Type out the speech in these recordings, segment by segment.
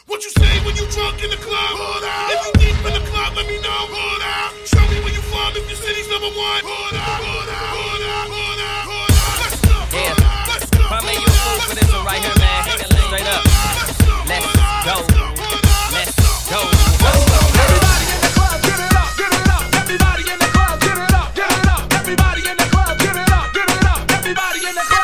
What you say when you drunk in the club? Hold out. If you deep in the club, let me know. Hold out. Show me where you from if your city's number one. Hold out. Hold out. Hold out. Hold out. Hold out. Let's go. Yeah. Let's go. If I made you a fool for this one right here, man. Straight up. Let's go. Let's go. Everybody in the club, get it up, get it up. Everybody in the club, get it up, get it up. Everybody in the club, get it up, get it up. Everybody in the club.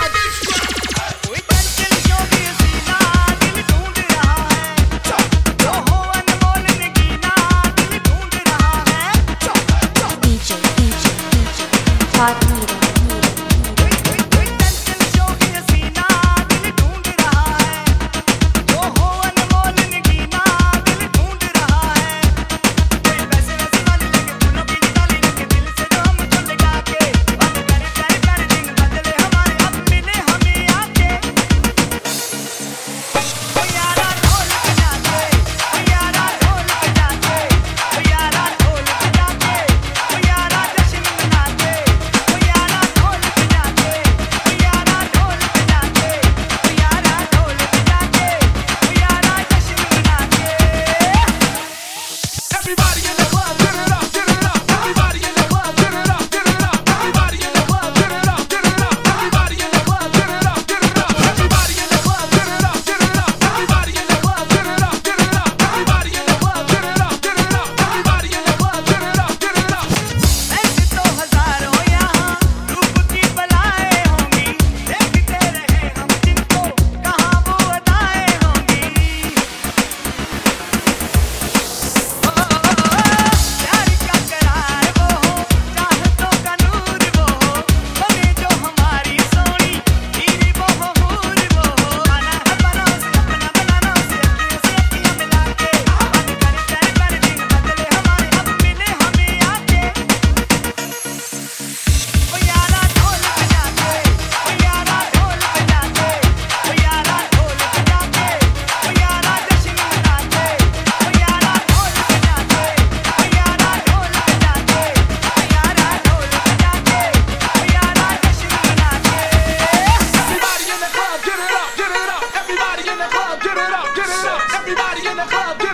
Everybody in the club, get